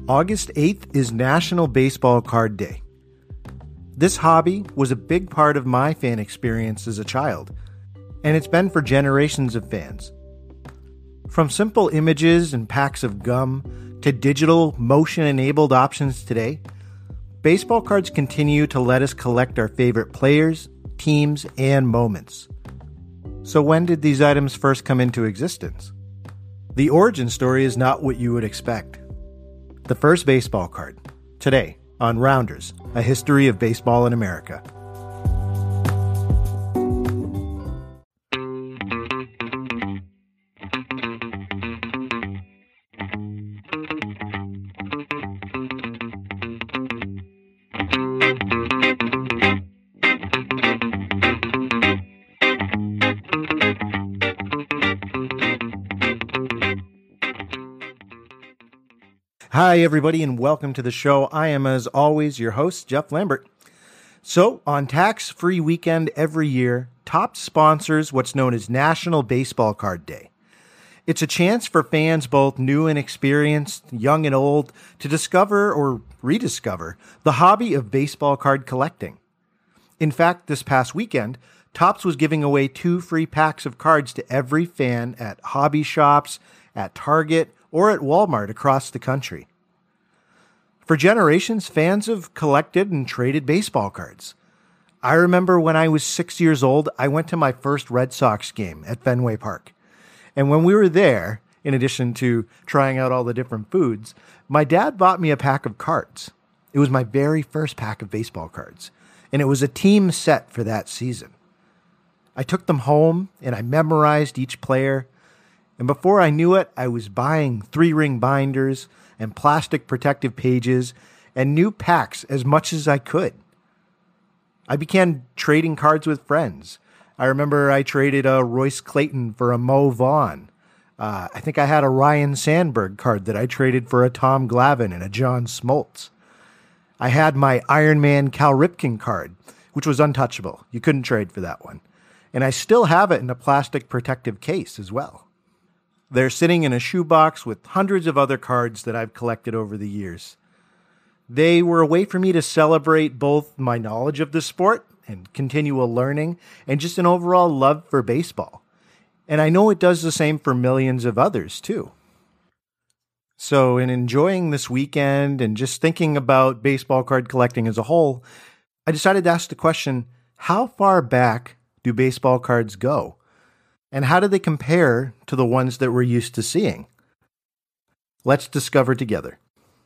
August 8th is National Baseball Card Day. This hobby was a big part of my fan experience as a child, and it's been for generations of fans. From simple images and packs of gum to digital, motion-enabled options today, baseball cards continue to let us collect our favorite players, teams, and moments. So when did these items first come into existence? The origin story is not what you would expect. The first baseball card, today on Rounders, a history of baseball in America. Hi, everybody, and welcome to the show. I am, as always, your host, Jeff Lambert. So, on tax-free weekend every year, Topps sponsors what's known as National Baseball Card Day. It's a chance for fans, both new and experienced, young and old, to discover or rediscover the hobby of baseball card collecting. In fact, this past weekend, Topps was giving away 2 free packs of cards to every fan at hobby shops, at Target, or at Walmart across the country. For generations, fans have collected and traded baseball cards. I remember when I was 6 years old, I went to my first Red Sox game at Fenway Park. And when we were there, in addition to trying out all the different foods, my dad bought me a pack of cards. It was my very first pack of baseball cards, and it was a team set for that season. I took them home, and I memorized each player. And before I knew it, I was buying 3-ring binders and plastic protective pages and new packs as much as I could. I began trading cards with friends. I remember I traded a Royce Clayton for a Mo Vaughn. I think I had a Ryan Sandberg card that I traded for a Tom Glavine and a John Smoltz. I had my Iron Man Cal Ripken card, which was untouchable. You couldn't trade for that one. And I still have it in a plastic protective case as well. They're sitting in a shoebox with hundreds of other cards that I've collected over the years. They were a way for me to celebrate both my knowledge of the sport and continual learning and just an overall love for baseball. And I know it does the same for millions of others too. So in enjoying this weekend and just thinking about baseball card collecting as a whole, I decided to ask the question, how far back do baseball cards go? And how do they compare to the ones that we're used to seeing? Let's discover together.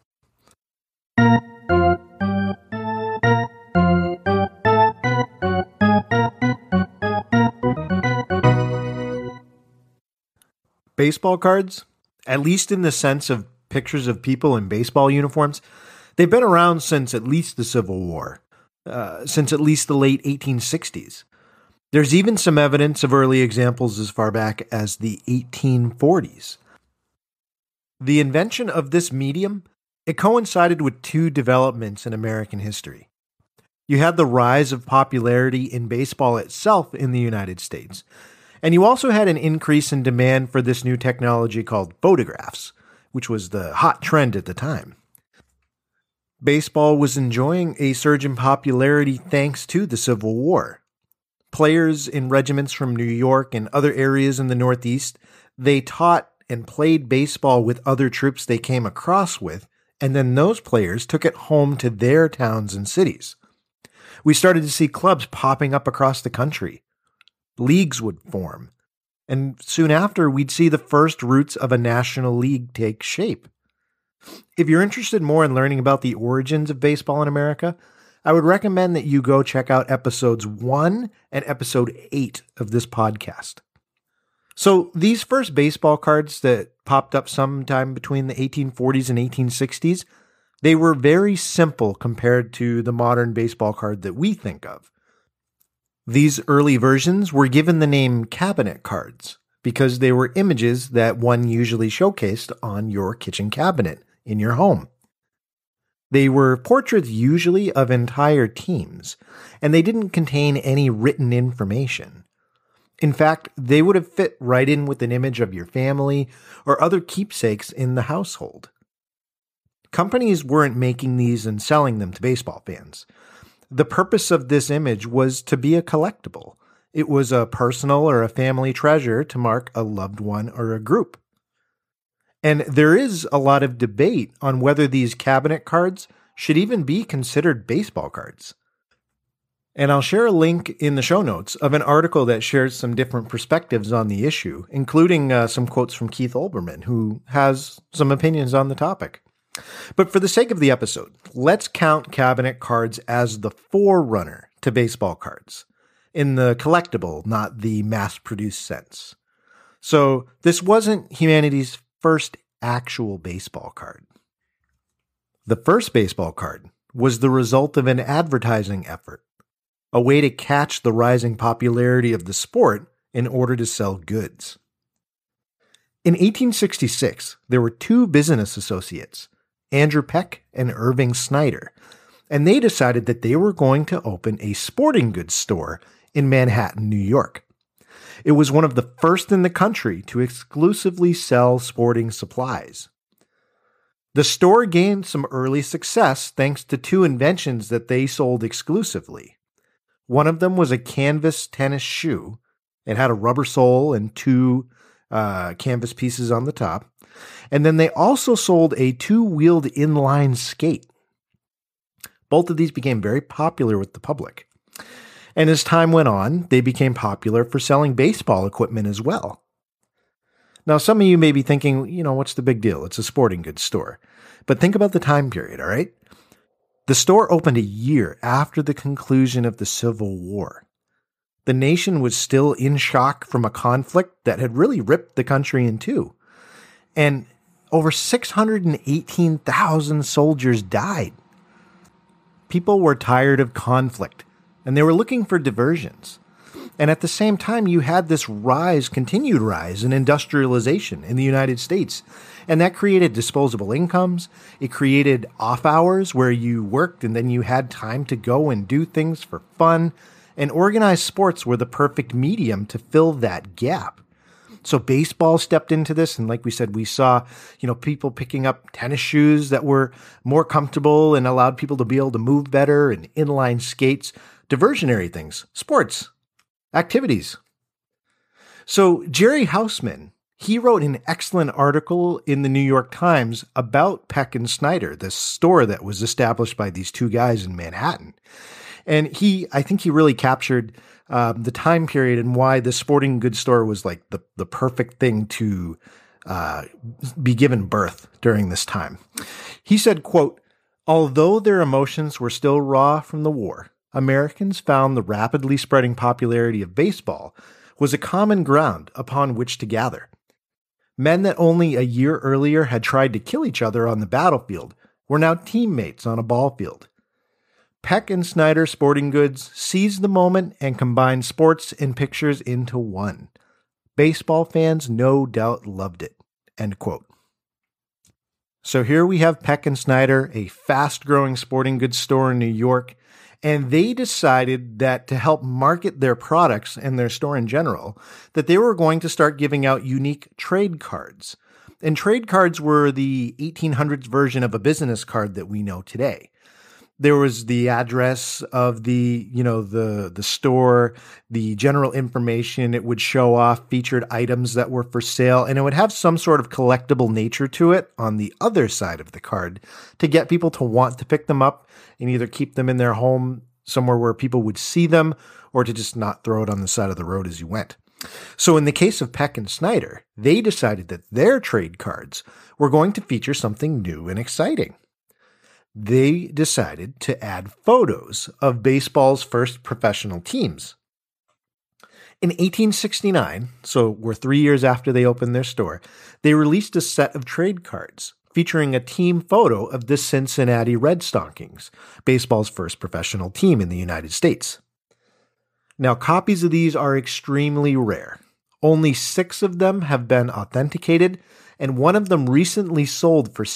Baseball cards, at least in the sense of pictures of people in baseball uniforms, they've been around since at least the Civil War, since at least the late 1860s. There's even some evidence of early examples as far back as the 1840s. The invention of this medium, it coincided with 2 developments in American history. You had the rise of popularity in baseball itself in the United States, and you also had an increase in demand for this new technology called photographs, which was the hot trend at the time. Baseball was enjoying a surge in popularity thanks to the Civil War. Players in regiments from New York and other areas in the Northeast, they taught and played baseball with other troops they came across with, and then those players took it home to their towns and cities. We started to see clubs popping up across the country. Leagues would form, and soon after, we'd see the first roots of a national league take shape. If you're interested more in learning about the origins of baseball in America, I would recommend that you go check out episodes 1 and episode 8 of this podcast. So these first baseball cards that popped up sometime between the 1840s and 1860s, they were very simple compared to the modern baseball card that we think of. These early versions were given the name cabinet cards because they were images that one usually showcased on your kitchen cabinet in your home. They were portraits usually of entire teams, and they didn't contain any written information. In fact, they would have fit right in with an image of your family or other keepsakes in the household. companies weren't making these and selling them to baseball fans. The purpose of this image was to be a collectible. It was a personal or a family treasure to mark a loved one or a group. And there is a lot of debate on whether these cabinet cards should even be considered baseball cards. And I'll share a link in the show notes of an article that shares some different perspectives on the issue, including some quotes from Keith Olbermann, who has some opinions on the topic. But for the sake of the episode, let's count cabinet cards as the forerunner to baseball cards, in the collectible, not the mass-produced sense. So this wasn't humanity's first actual baseball card. The first baseball card was the result of an advertising effort, a way to catch the rising popularity of the sport in order to sell goods. In 1866, there were two business associates, Andrew Peck and Irving Snyder, and they decided that they were going to open a sporting goods store in Manhattan, New York. It was one of the first in the country to exclusively sell sporting supplies. The store gained some early success thanks to two inventions that they sold exclusively. One of them was a canvas tennis shoe. It had a rubber sole and two canvas pieces on the top. And then they also sold a two-wheeled inline skate. Both of these became very popular with the public. And as time went on, they became popular for selling baseball equipment as well. Now, some of you may be thinking, what's the big deal? It's a sporting goods store. But think about the time period, all right? The store opened a year after the conclusion of the Civil War. The nation was still in shock from a conflict that had really ripped the country in two. And over 618,000 soldiers died. People were tired of conflict, and they were looking for diversions. And at the same time, you had this continued rise in industrialization in the United States. And that created disposable incomes. It created off hours where you worked and then you had time to go and do things for fun. And organized sports were the perfect medium to fill that gap. So baseball stepped into this. And like we said, we saw, people picking up tennis shoes that were more comfortable and allowed people to be able to move better, and inline skates, diversionary things, sports, activities. So Jerry Hausman, he wrote an excellent article in the New York Times about Peck and Snyder, the store that was established by these two guys in Manhattan. And I think he really captured the time period and why the sporting goods store was like the perfect thing to be given birth during this time. He said, quote, "Although their emotions were still raw from the war, Americans found the rapidly spreading popularity of baseball was a common ground upon which to gather. Men that only a year earlier had tried to kill each other on the battlefield were now teammates on a ball field. Peck and Snyder Sporting Goods seized the moment and combined sports and pictures into one. Baseball fans no doubt loved it." End quote. So here we have Peck and Snyder, a fast-growing sporting goods store in New York, and they decided that to help market their products and their store in general, that they were going to start giving out unique trade cards. And trade cards were the 1800s version of a business card that we know today. There was the address of the store, the general information. It would show off featured items that were for sale, and it would have some sort of collectible nature to it on the other side of the card to get people to want to pick them up and either keep them in their home somewhere where people would see them, or to just not throw it on the side of the road as you went. So in the case of Peck and Snyder, they decided that their trade cards were going to feature something new and exciting. They decided to add photos of baseball's first professional teams. In 1869, so we're 3 years after they opened their store, they released a set of trade cards featuring a team photo of the Cincinnati Red Stockings, baseball's first professional team in the United States. Now, copies of these are extremely rare. Only 6 of them have been authenticated, and one of them recently sold for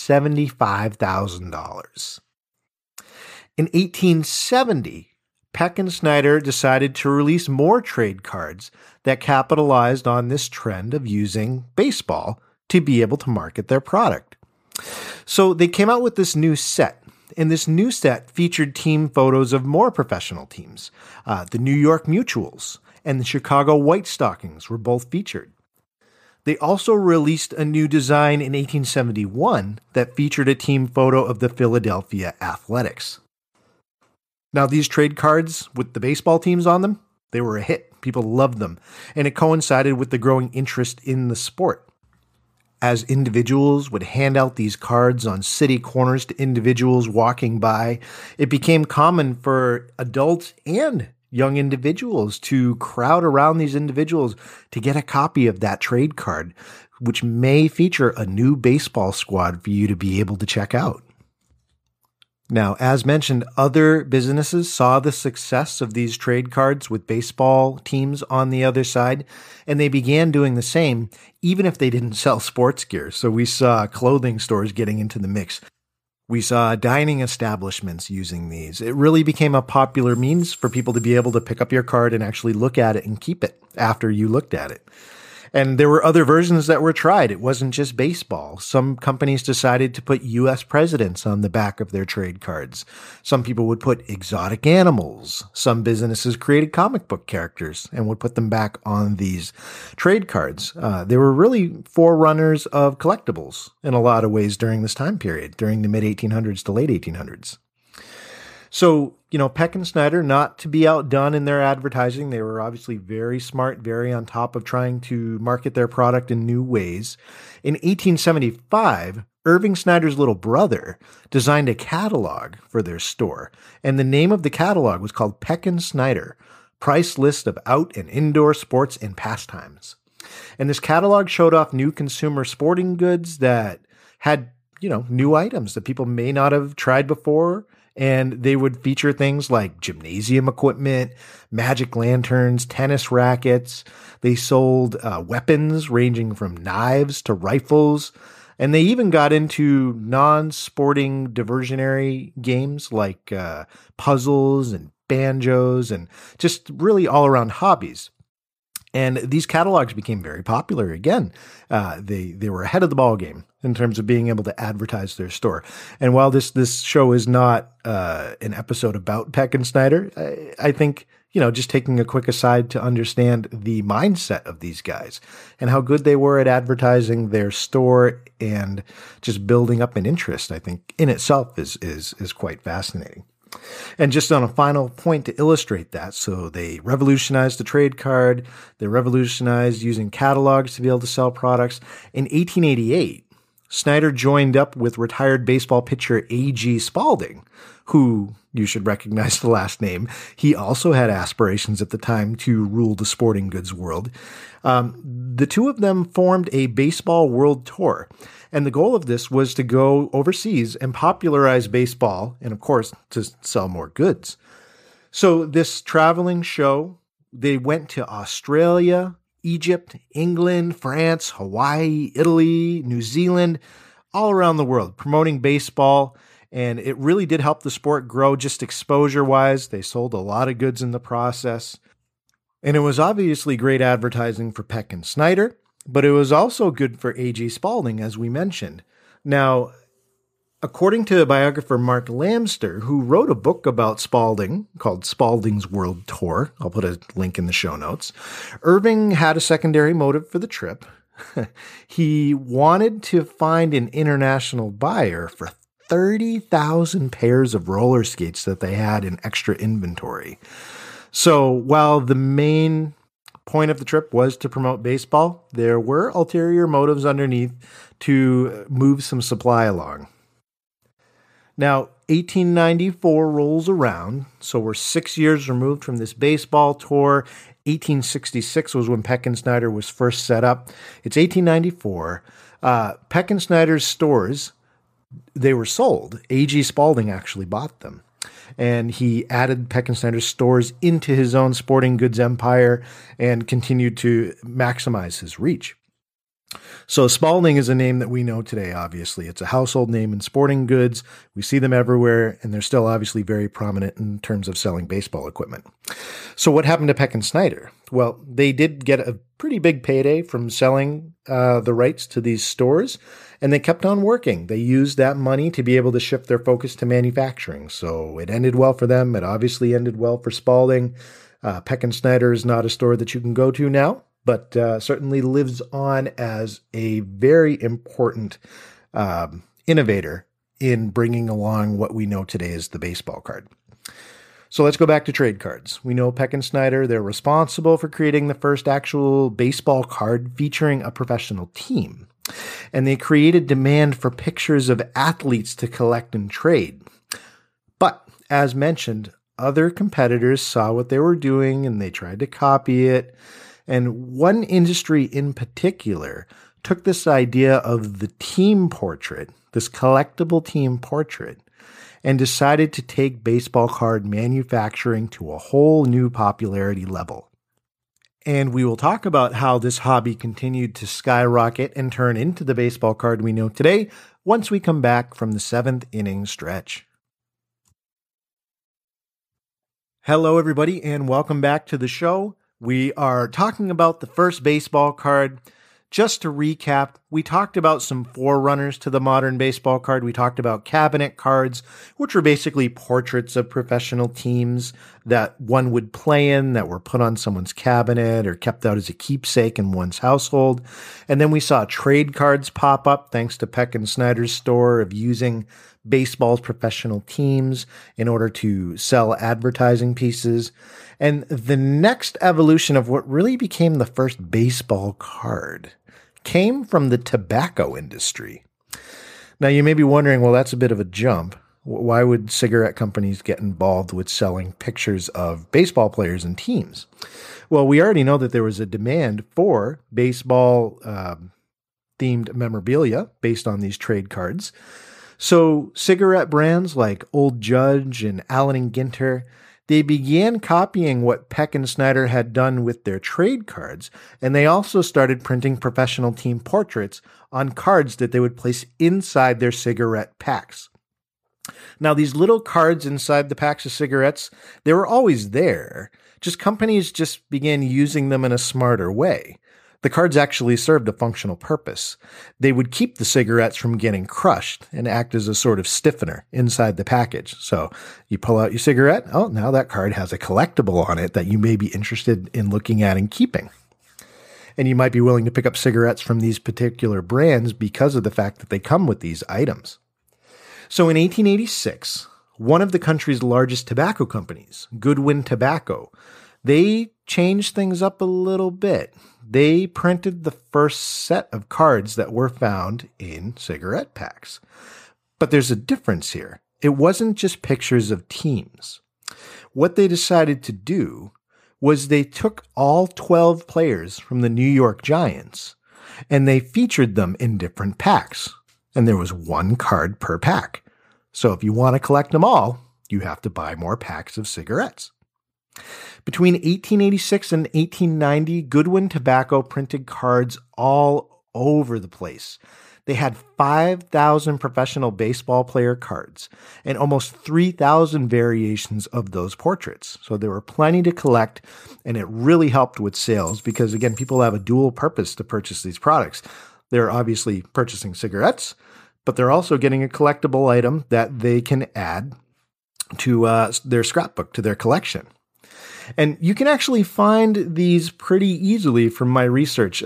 $75,000. In 1870, Peck and Snyder decided to release more trade cards that capitalized on this trend of using baseball to be able to market their product. So they came out with this new set. And this new set featured team photos of more professional teams. The New York Mutuals and the Chicago White Stockings were both featured. They also released a new design in 1871 that featured a team photo of the Philadelphia Athletics. Now, these trade cards with the baseball teams on them, they were a hit. People loved them, and it coincided with the growing interest in the sport. As individuals would hand out these cards on city corners to individuals walking by, it became common for adults and young individuals to crowd around these individuals to get a copy of that trade card, which may feature a new baseball squad for you to be able to check out. Now, as mentioned, other businesses saw the success of these trade cards with baseball teams on the other side, and they began doing the same, even if they didn't sell sports gear. So we saw clothing stores getting into the mix. We saw dining establishments using these. It really became a popular means for people to be able to pick up your card and actually look at it and keep it after you looked at it. And there were other versions that were tried. It wasn't just baseball. Some companies decided to put U.S. presidents on the back of their trade cards. Some people would put exotic animals. Some businesses created comic book characters and would put them back on these trade cards. They were really forerunners of collectibles in a lot of ways during this time period, during the mid-1800s to late 1800s. So, Peck and Snyder, not to be outdone in their advertising, they were obviously very smart, very on top of trying to market their product in new ways. In 1875, Irving Snyder's little brother designed a catalog for their store, and the name of the catalog was called Peck and Snyder, Price List of Out and Indoor Sports and Pastimes. And this catalog showed off new consumer sporting goods that had, new items that people may not have tried before. And they would feature things like gymnasium equipment, magic lanterns, tennis rackets. They sold weapons ranging from knives to rifles. And they even got into non-sporting diversionary games like puzzles and banjos and just really all-around hobbies. And these catalogs became very popular again. They were ahead of the ball game in terms of being able to advertise their store. And while this show is not an episode about Peck and Snyder, I think, just taking a quick aside to understand the mindset of these guys and how good they were at advertising their store and just building up an interest, I think in itself is quite fascinating. And just on a final point to illustrate that, so they revolutionized the trade card, they revolutionized using catalogs to be able to sell products. In 1888, Snyder joined up with retired baseball pitcher A.G. Spalding, who you should recognize the last name. He also had aspirations at the time to rule the sporting goods world. The two of them formed a baseball world tour. And the goal of this was to go overseas and popularize baseball and, of course, to sell more goods. So this traveling show, they went to Australia, Egypt, England, France, Hawaii, Italy, New Zealand, all around the world, promoting baseball. And it really did help the sport grow just exposure-wise. They sold a lot of goods in the process. And it was obviously great advertising for Peck and Snyder, but it was also good for A.G. Spalding, as we mentioned. Now, according to biographer Mark Lamster, who wrote a book about Spalding called Spalding's World Tour, I'll put a link in the show notes, Irving had a secondary motive for the trip. He wanted to find an international buyer for 30,000 pairs of roller skates that they had in extra inventory. So while the main point of the trip was to promote baseball, there were ulterior motives underneath to move some supply along. Now, 1894 rolls around, so we're 6 years removed from this baseball tour. 1866 was when Peck and Snyder was first set up. It's 1894. Peck and Snyder's stores, they were sold. A.G. Spalding actually bought them. And he added Peck and Snyder's stores into his own sporting goods empire and continued to maximize his reach. So Spalding is a name that we know today, obviously. It's a household name in sporting goods. We see them everywhere, and they're still obviously very prominent in terms of selling baseball equipment. So what happened to Peck and Snyder? Well, they did get a pretty big payday from selling the rights to these stores, and they kept on working. They used that money to be able to shift their focus to manufacturing. So it ended well for them. It obviously ended well for Spalding. Peck and Snyder is not a store that you can go to now, but certainly lives on as a very important innovator in bringing along what we know today as the baseball card. So let's go back to trade cards. We know Peck and Snyder, they're responsible for creating the first actual baseball card featuring a professional team. And they created demand for pictures of athletes to collect and trade. But as mentioned, other competitors saw what they were doing and they tried to copy it. And one industry in particular took this idea of the team portrait, this collectible team portrait, and decided to take baseball card manufacturing to a whole new popularity level. And we will talk about how this hobby continued to skyrocket and turn into the baseball card we know today once we come back from the 7th inning stretch. Hello, everybody, and welcome back to the show. We are talking about the first baseball card. Just to recap, we talked about some forerunners to the modern baseball card. We talked about cabinet cards, which were basically portraits of professional teams that one would play in, that were put on someone's cabinet or kept out as a keepsake in one's household. And then we saw trade cards pop up thanks to Peck and Snyder's store of using baseball's professional teams in order to sell advertising pieces. And the next evolution of what really became the first baseball card came from the tobacco industry. Now, you may be wondering, well, that's a bit of a jump. Why would cigarette companies get involved with selling pictures of baseball players and teams? Well, we already know that there was a demand for baseball themed memorabilia based on these trade cards. So cigarette brands like Old Judge and Allen & Ginter, they began copying what Peck and Snyder had done with their trade cards, and they also started printing professional team portraits on cards that they would place inside their cigarette packs. Now, these little cards inside the packs of cigarettes, they were always there. Companies just began using them in a smarter way. The cards actually served a functional purpose. They would keep the cigarettes from getting crushed and act as a sort of stiffener inside the package. So you pull out your cigarette. Oh, now that card has a collectible on it that you may be interested in looking at and keeping. And you might be willing to pick up cigarettes from these particular brands because of the fact that they come with these items. So in 1886, one of the country's largest tobacco companies, Goodwin Tobacco, they changed things up a little bit. They printed the first set of cards that were found in cigarette packs. But there's a difference here. It wasn't just pictures of teams. What they decided to do was they took all 12 players from the New York Giants and they featured them in different packs. And there was one card per pack. So if you want to collect them all, you have to buy more packs of cigarettes. Between 1886 and 1890, Goodwin Tobacco printed cards all over the place. They had 5,000 professional baseball player cards and almost 3,000 variations of those portraits. So there were plenty to collect, and it really helped with sales because, again, people have a dual purpose to purchase these products. They're obviously purchasing cigarettes, but they're also getting a collectible item that they can add to their scrapbook, to their collection. And you can actually find these pretty easily from my research,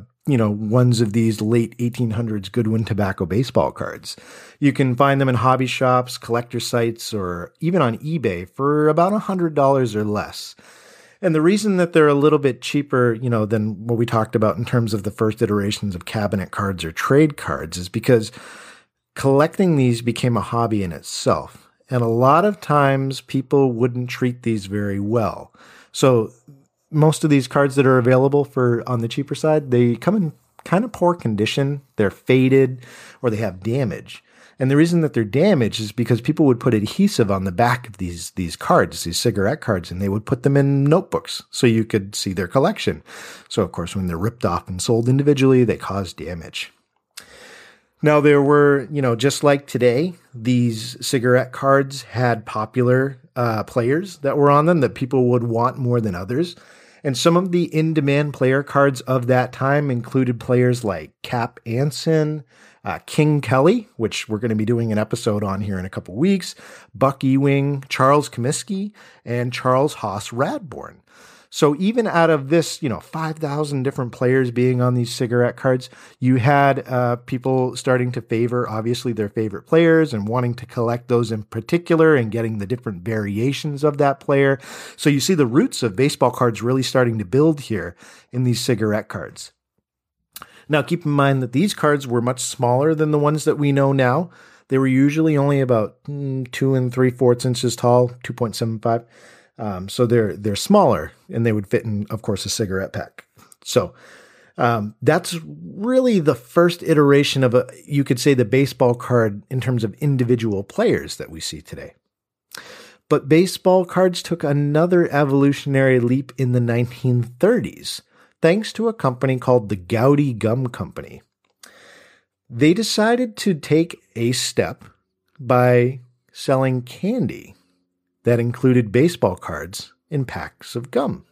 ones of these late 1800s Goodwin Tobacco baseball cards. You can find them in hobby shops, collector sites, or even on eBay for about $100 or less. And the reason that they're a little bit cheaper, than what we talked about in terms of the first iterations of cabinet cards or trade cards is because collecting these became a hobby in itself. And a lot of times people wouldn't treat these very well. So most of these cards that are available on the cheaper side, they come in kind of poor condition. They're faded or they have damage. And the reason that they're damaged is because people would put adhesive on the back of these cards, these cigarette cards, and they would put them in notebooks so you could see their collection. So, of course, when they're ripped off and sold individually, they cause damage. Now, there were, just like today, these cigarette cards had popular players that were on them that people would want more than others. And some of the in-demand player cards of that time included players like Cap Anson, King Kelly, which we're going to be doing an episode on here in a couple weeks, Buck Ewing, Charles Comiskey, and Charles Haas Radbourne. So even out of this, 5,000 different players being on these cigarette cards, you had people starting to favor, obviously, their favorite players and wanting to collect those in particular and getting the different variations of that player. So you see the roots of baseball cards really starting to build here in these cigarette cards. Now, keep in mind that these cards were much smaller than the ones that we know now. They were usually only about 2 3/4 inches tall, 2.75. So they're smaller, and they would fit in, of course, a cigarette pack. So that's really the first iteration of you could say, the baseball card in terms of individual players that we see today. But baseball cards took another evolutionary leap in the 1930s, thanks to a company called the Gowdy Gum Company. They decided to take a step by selling candy that included baseball cards in packs of gum.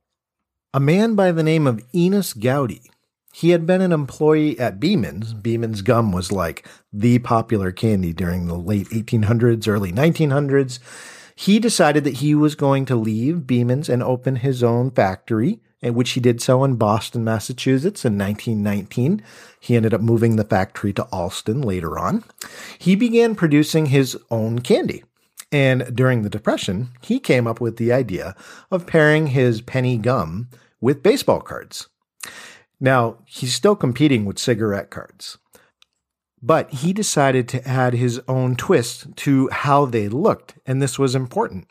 A man by the name of Enos Gowdy, he had been an employee at Beeman's. Beeman's gum was like the popular candy during the late 1800s, early 1900s. He decided that he was going to leave Beeman's and open his own factory, which he did so in Boston, Massachusetts in 1919. He ended up moving the factory to Allston later on. He began producing his own candy. And during the Depression, he came up with the idea of pairing his penny gum with baseball cards. Now, he's still competing with cigarette cards, but he decided to add his own twist to how they looked, and this was important.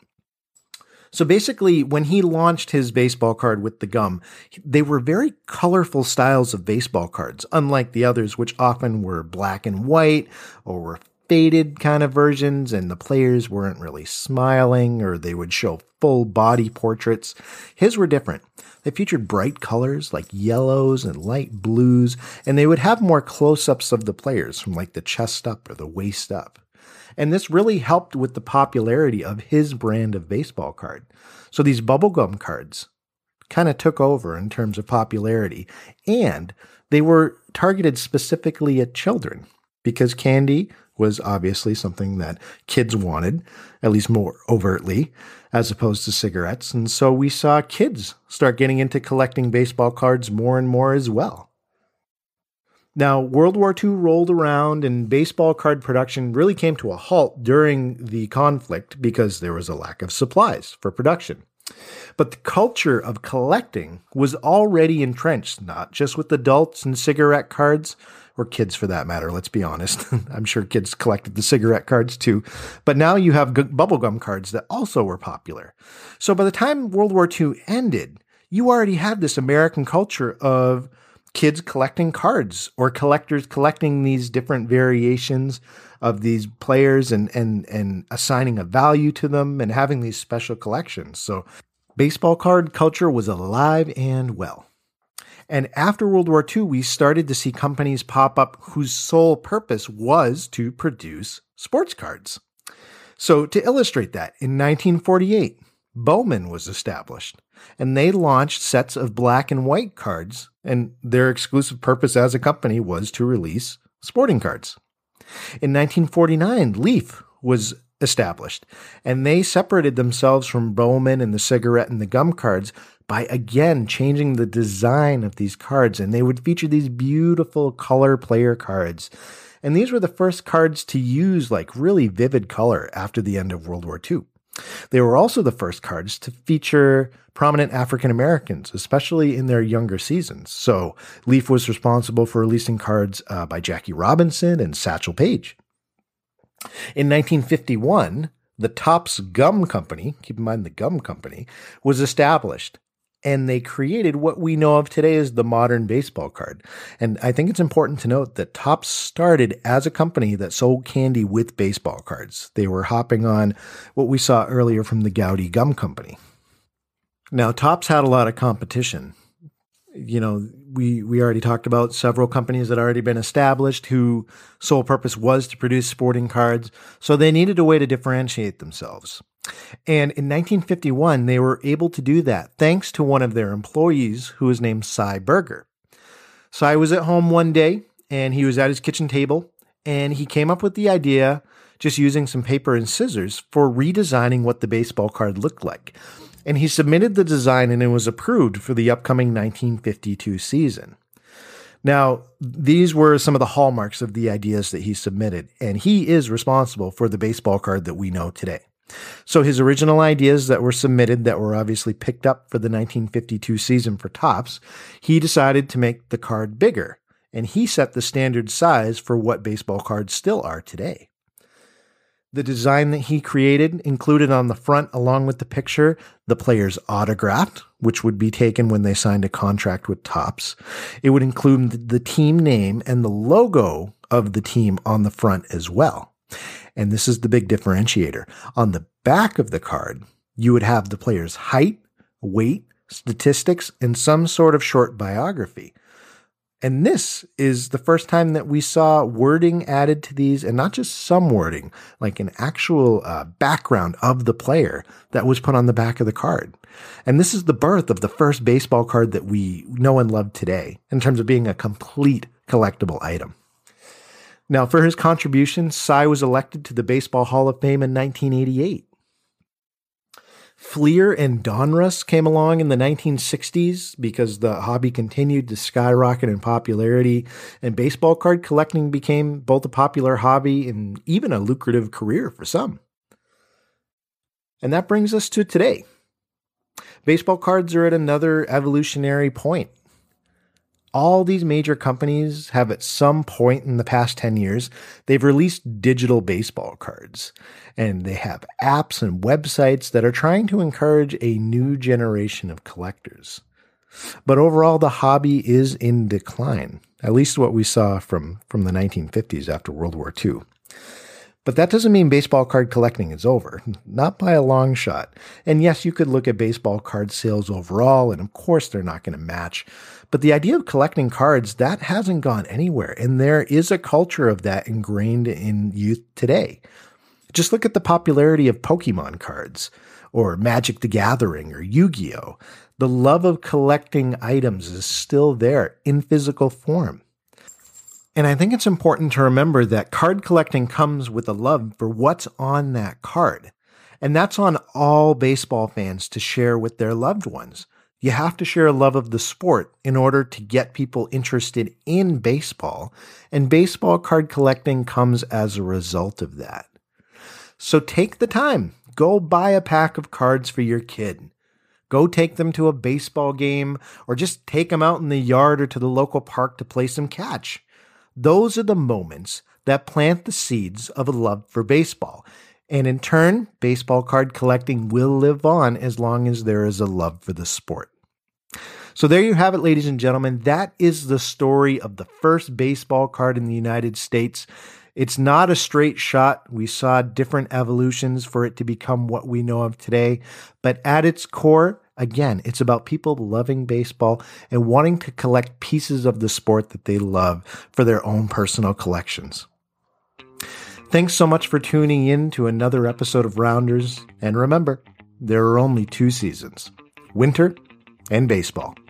So basically, when he launched his baseball card with the gum, they were very colorful styles of baseball cards, unlike the others, which often were black and white or were faded kind of versions, and the players weren't really smiling, or they would show full body portraits. His were different. They featured bright colors like yellows and light blues, and they would have more close-ups of the players from like the chest up or the waist up. And this really helped with the popularity of his brand of baseball card. So these bubblegum cards kind of took over in terms of popularity, and they were targeted specifically at children because candy was obviously something that kids wanted, at least more overtly, as opposed to cigarettes. And so we saw kids start getting into collecting baseball cards more and more as well. Now, World War II rolled around, and baseball card production really came to a halt during the conflict because there was a lack of supplies for production. But the culture of collecting was already entrenched, not just with adults and cigarette cards, or kids for that matter, let's be honest. I'm sure kids collected the cigarette cards too. But now you have bubblegum cards that also were popular. So by the time World War II ended, you already had this American culture of kids collecting cards, or collectors collecting these different variations of these players and assigning a value to them and having these special collections. So baseball card culture was alive and well. And after World War II, we started to see companies pop up whose sole purpose was to produce sports cards. So to illustrate that, in 1948, Bowman was established, and they launched sets of black and white cards, and their exclusive purpose as a company was to release sporting cards. In 1949, Leaf was established, and they separated themselves from Bowman and the cigarette and the gum cards by again changing the design of these cards, and they would feature these beautiful color player cards. And these were the first cards to use like really vivid color after the end of World War II. They were also the first cards to feature prominent African Americans, especially in their younger seasons. So Leaf was responsible for releasing cards by Jackie Robinson and Satchel Paige. In 1951, the Topps Gum Company, keep in mind the Gum Company, was established. and they created what we know of today as the modern baseball card. And I think it's important to note that Topps started as a company that sold candy with baseball cards. They were hopping on what we saw earlier from the Gowdy Gum Company. Now, Topps had a lot of competition. You know, we already talked about several companies that had already been established whose sole purpose was to produce sporting cards, so they needed a way to differentiate themselves. And in 1951, they were able to do that thanks to one of their employees who was named Cy Berger. Cy was at home one day, and he was at his kitchen table, and he came up with the idea, just using some paper and scissors, for redesigning what the baseball card looked like. And he submitted the design, and it was approved for the upcoming 1952 season. Now, these were some of the hallmarks of the ideas that he submitted, and he is responsible for the baseball card that we know today. So his original ideas that were submitted, that were obviously picked up for the 1952 season for Topps, he decided to make the card bigger, and he set the standard size for what baseball cards still are today. The design that he created included on the front, along with the picture, the player's autograph, which would be taken when they signed a contract with Topps. It would include the team name and the logo of the team on the front as well. And this is the big differentiator. On the back of the card, you would have the player's height, weight, statistics, and some sort of short biography. And this is the first time that we saw wording added to these, and not just some wording, like an actual background of the player that was put on the back of the card. And this is the birth of the first baseball card that we know and love today, in terms of being a complete collectible item. Now, for his contribution, Cy was elected to the Baseball Hall of Fame in 1988. Fleer and Donruss came along in the 1960s because the hobby continued to skyrocket in popularity, and baseball card collecting became both a popular hobby and even a lucrative career for some. And that brings us to today. Baseball cards are at another evolutionary point. All these major companies have at some point in the past 10 years, they've released digital baseball cards. And they have apps and websites that are trying to encourage a new generation of collectors. But overall, the hobby is in decline, at least what we saw from the 1950s after World War II. But that doesn't mean baseball card collecting is over, not by a long shot. And yes, you could look at baseball card sales overall, and of course they're not going to match. But the idea of collecting cards, that hasn't gone anywhere, and there is a culture of that ingrained in youth today. Just look at the popularity of Pokemon cards, or Magic the Gathering, or Yu-Gi-Oh! The love of collecting items is still there in physical form. And I think it's important to remember that card collecting comes with a love for what's on that card. And that's on all baseball fans to share with their loved ones. You have to share a love of the sport in order to get people interested in baseball. And baseball card collecting comes as a result of that. So take the time. Go buy a pack of cards for your kid. Go take them to a baseball game, or just take them out in the yard or to the local park to play some catch. Those are the moments that plant the seeds of a love for baseball. And in turn, baseball card collecting will live on as long as there is a love for the sport. So there you have it, ladies and gentlemen. That is the story of the first baseball card in the United States. It's not a straight shot. We saw different evolutions for it to become what we know of today. But at its core, again, it's about people loving baseball and wanting to collect pieces of the sport that they love for their own personal collections. Thanks so much for tuning in to another episode of Rounders. And remember, there are only two seasons, winter and baseball.